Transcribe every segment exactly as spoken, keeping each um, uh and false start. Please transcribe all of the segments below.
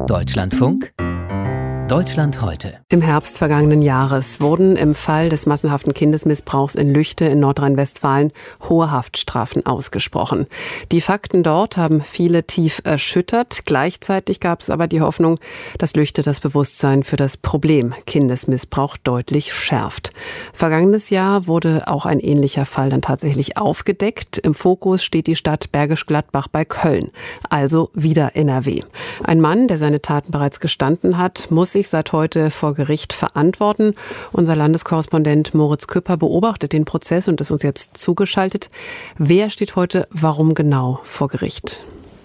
Deutschlandfunk Deutschland heute. Im Herbst vergangenen Jahres wurden im Fall des massenhaften Kindesmissbrauchs in Lüchte in Nordrhein-Westfalen hohe Haftstrafen ausgesprochen. Die Fakten dort haben viele tief erschüttert. Gleichzeitig gab es aber die Hoffnung, dass Lüchte das Bewusstsein für das Problem Kindesmissbrauch deutlich schärft. Vergangenes Jahr wurde auch ein ähnlicher Fall dann tatsächlich aufgedeckt. Im Fokus steht die Stadt Bergisch Gladbach bei Köln, also wieder N R W. Ein Mann, der seine Taten bereits gestanden hat, muss sich seit heute vor Gericht verantworten. Unser Landeskorrespondent Moritz Küpper beobachtet den Prozess und ist uns jetzt zugeschaltet. Wer steht heute warum genau vor Gericht?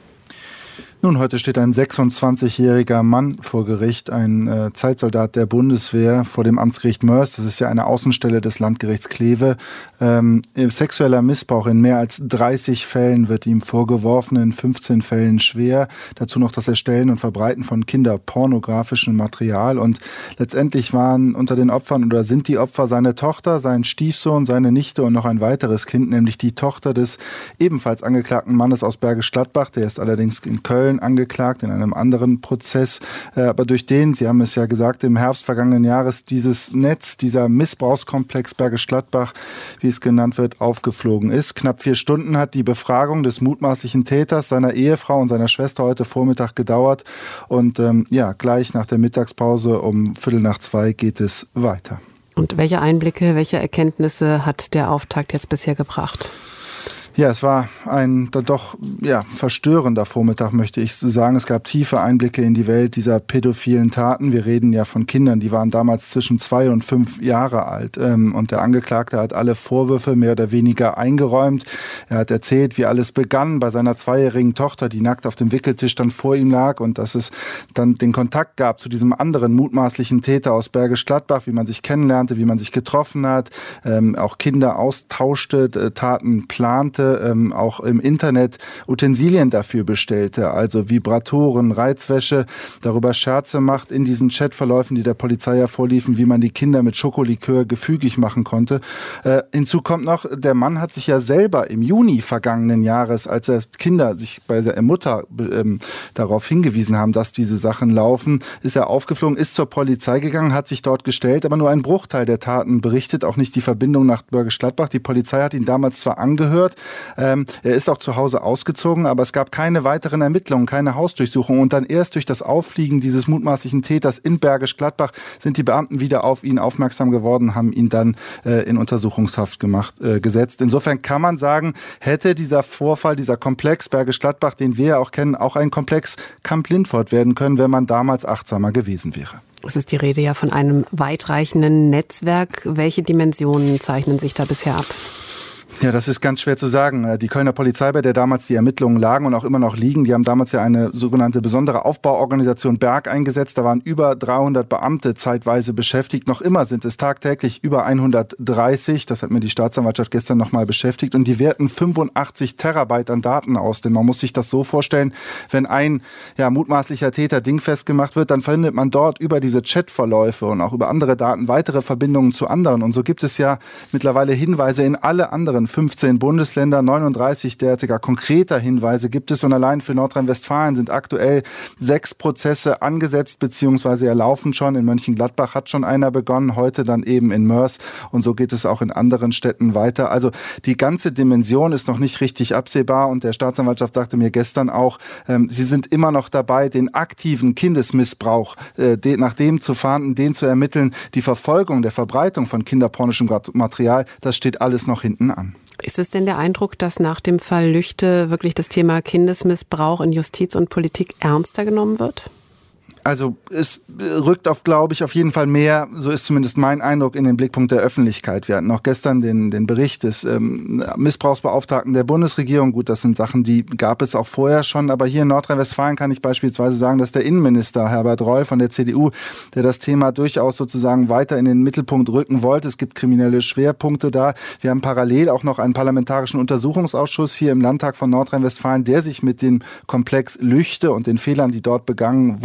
Nun, heute steht ein sechsundzwanzigjähriger Mann vor Gericht, ein äh, Zeitsoldat der Bundeswehr vor dem Amtsgericht Mörs. Das ist ja eine Außenstelle des Landgerichts Kleve. Ähm, sexueller Missbrauch in mehr als dreißig Fällen wird ihm vorgeworfen, in fünfzehn Fällen schwer. Dazu noch das Erstellen und Verbreiten von kinderpornografischem Material. Und letztendlich waren unter den Opfern oder sind die Opfer seine Tochter, sein Stiefsohn, seine Nichte und noch ein weiteres Kind, nämlich die Tochter des ebenfalls angeklagten Mannes aus Bergisch Gladbach. Der ist allerdings in Köln angeklagt, in einem anderen Prozess. Aber durch den, Sie haben es ja gesagt, im Herbst vergangenen Jahres dieses Netz, dieser Missbrauchskomplex Bergisch Gladbach, wie es genannt wird, aufgeflogen ist. Knapp vier Stunden hat die Befragung des mutmaßlichen Täters, seiner Ehefrau und seiner Schwester heute Vormittag gedauert. Und ähm, ja, gleich nach der Mittagspause um Viertel nach zwei geht es weiter. Und welche Einblicke, welche Erkenntnisse hat der Auftakt jetzt bisher gebracht? Ja, es war ein doch ja, verstörender Vormittag, möchte ich so sagen. Es gab tiefe Einblicke in die Welt dieser pädophilen Taten. Wir reden ja von Kindern, die waren damals zwischen zwei und fünf Jahre alt. Und der Angeklagte hat alle Vorwürfe mehr oder weniger eingeräumt. Er hat erzählt, wie alles begann bei seiner zweijährigen Tochter, die nackt auf dem Wickeltisch dann vor ihm lag, und dass es dann den Kontakt gab zu diesem anderen mutmaßlichen Täter aus Bergisch Gladbach, wie man sich kennenlernte, wie man sich getroffen hat, auch Kinder austauschte, Taten plante, Ähm, auch im Internet Utensilien dafür bestellte, also Vibratoren, Reizwäsche, darüber Scherze macht in diesen Chatverläufen, die der Polizei ja vorliefen, wie man die Kinder mit Schokolikör gefügig machen konnte. Äh, hinzu kommt noch, der Mann hat sich ja selber im Juni vergangenen Jahres, als er Kinder sich bei der Mutter ähm, darauf hingewiesen haben, dass diese Sachen laufen, ist er aufgeflogen, ist zur Polizei gegangen, hat sich dort gestellt, aber nur ein Bruchteil der Taten berichtet, auch nicht die Verbindung nach Bergisch Gladbach. Die Polizei hat ihn damals zwar angehört, Ähm, er ist auch zu Hause ausgezogen, aber es gab keine weiteren Ermittlungen, keine Hausdurchsuchung. Und dann erst durch das Auffliegen dieses mutmaßlichen Täters in Bergisch Gladbach sind die Beamten wieder auf ihn aufmerksam geworden, haben ihn dann äh, in Untersuchungshaft gemacht, äh, gesetzt. Insofern kann man sagen, hätte dieser Vorfall, dieser Komplex Bergisch Gladbach, den wir ja auch kennen, auch ein Komplex Kamp-Lindfort werden können, wenn man damals achtsamer gewesen wäre. Es ist die Rede ja von einem weitreichenden Netzwerk. Welche Dimensionen zeichnen sich da bisher ab? Ja, das ist ganz schwer zu sagen. Die Kölner Polizei, bei der damals die Ermittlungen lagen und auch immer noch liegen, die haben damals ja eine sogenannte besondere Aufbauorganisation Berg eingesetzt. Da waren über dreihundert Beamte zeitweise beschäftigt. Noch immer sind es tagtäglich über hundertdreißig. Das hat mir die Staatsanwaltschaft gestern nochmal beschäftigt. Und die werten fünfundachtzig Terabyte an Daten aus. Denn man muss sich das so vorstellen, wenn ein ja, mutmaßlicher Täter dingfest gemacht wird, dann findet man dort über diese Chatverläufe und auch über andere Daten weitere Verbindungen zu anderen. Und so gibt es ja mittlerweile Hinweise in alle anderen fünfzehn Bundesländer, neununddreißig derartiger konkreter Hinweise gibt es, und allein für Nordrhein-Westfalen sind aktuell sechs Prozesse angesetzt bzw. erlaufen schon. In Mönchengladbach hat schon einer begonnen, heute dann eben in Mörs, und so geht es auch in anderen Städten weiter. Also die ganze Dimension ist noch nicht richtig absehbar, und der Staatsanwaltschaft sagte mir gestern auch, ähm, sie sind immer noch dabei, den aktiven Kindesmissbrauch, äh, de, nach dem zu fahnden, den zu ermitteln. Die Verfolgung der Verbreitung von kinderpornischem Material, das steht alles noch hinten an. Ist es denn der Eindruck, dass nach dem Fall Lüchte wirklich das Thema Kindesmissbrauch in Justiz und Politik ernster genommen wird? Also es rückt auf, glaube ich, auf jeden Fall mehr, so ist zumindest mein Eindruck, in den Blickpunkt der Öffentlichkeit. Wir hatten auch gestern den, den Bericht des ähm, Missbrauchsbeauftragten der Bundesregierung. Gut, das sind Sachen, die gab es auch vorher schon, aber hier in Nordrhein-Westfalen kann ich beispielsweise sagen, dass der Innenminister Herbert Reul von der C D U, der das Thema durchaus sozusagen weiter in den Mittelpunkt rücken wollte. Es gibt kriminelle Schwerpunkte da. Wir haben parallel auch noch einen parlamentarischen Untersuchungsausschuss hier im Landtag von Nordrhein-Westfalen, der sich mit dem Komplex Lüchte und den Fehlern, die dort begangen wurden,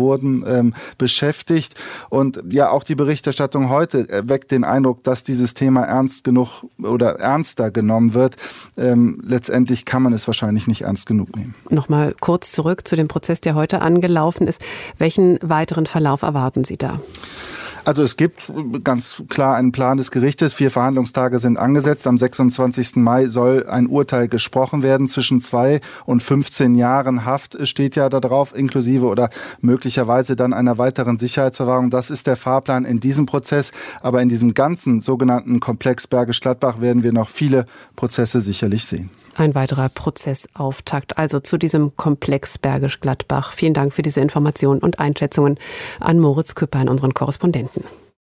ähm, beschäftigt. Und ja, auch die Berichterstattung heute weckt den Eindruck, dass dieses Thema ernst genug oder ernster genommen wird. Ähm, letztendlich kann man es wahrscheinlich nicht ernst genug nehmen. Nochmal kurz zurück zu dem Prozess, der heute angelaufen ist. Welchen weiteren Verlauf erwarten Sie da? Also es gibt ganz klar einen Plan des Gerichtes. Vier Verhandlungstage sind angesetzt. Am sechsundzwanzigsten Mai soll ein Urteil gesprochen werden. Zwischen zwei und fünfzehn Jahren Haft steht ja da drauf, inklusive oder möglicherweise dann einer weiteren Sicherheitsverwahrung. Das ist der Fahrplan in diesem Prozess. Aber in diesem ganzen sogenannten Komplex Bergisch Gladbach werden wir noch viele Prozesse sicherlich sehen. Ein weiterer Prozessauftakt, also zu diesem Komplex Bergisch Gladbach. Vielen Dank für diese Informationen und Einschätzungen an Moritz Küpper, unseren Korrespondenten.